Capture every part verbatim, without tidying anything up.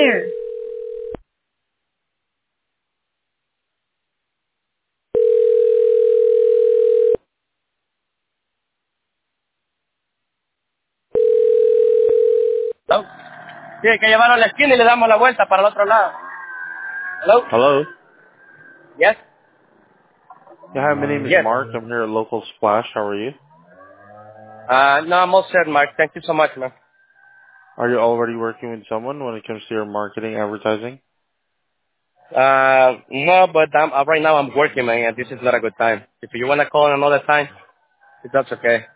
share. Hello? Sí, hay que llevarlo a la esquina y le damos la vuelta para el otro lado. Hello? Hello. Yes? Yeah, hi, my name is Yes. Mark. I'm here at Local Splash. How are you? Uh, no, I'm all set, Mark. Thank you so much, man. Are you already working with someone when it comes to your marketing advertising? Uh, no, but I'm, uh, right now I'm working, man, and this is not a good time. If you want to call another time, that's okay.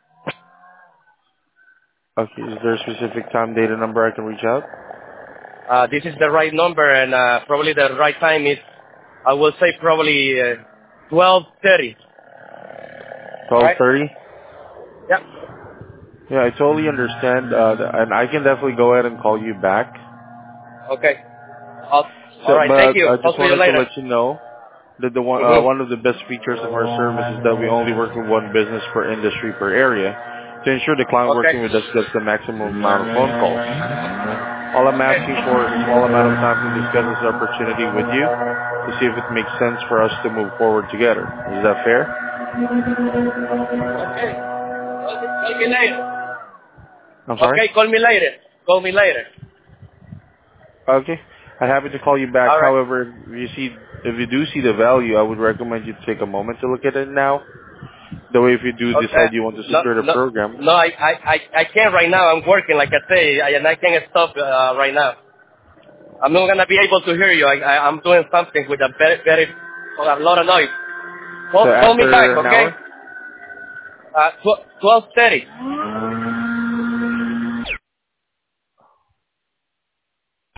Okay, is there a specific time, date, and number I can reach out? Uh, this is the right number, and uh, probably the right time is, I will say probably uh, twelve thirty. All twelve right? thirty? Yeah. Yeah, I totally understand, uh, th- and I can definitely go ahead and call you back. Okay. I'll, all So, right. Thank but you. I Talk just to you wanted to later. let you know that the one, uh, Mm-hmm. one of the best features of our service is that we only work with one business per industry per area to ensure the client Okay. working with us gets the maximum amount of phone calls. All I'm Okay. asking for is a small amount of time to discuss this opportunity with you to see if it makes sense for us to move forward together. Is that fair? Okay. Call me, call me later. I'm sorry? Okay, call me later. Call me later. Okay. I'm happy to call you back. All right. However, if you see, if you do see the value, I would recommend you to take a moment to look at it now. That way, if you do Okay. decide you want to No, secure the no, program, no. I, I, I, I can't right now. I'm working, like I say, I, and I can't stop uh, right now. I'm not gonna be able to hear you. I, I, I'm doing something with a very, very, a lot of noise. Call, so call me back, after an okay? hour, Uh, twelve thirty.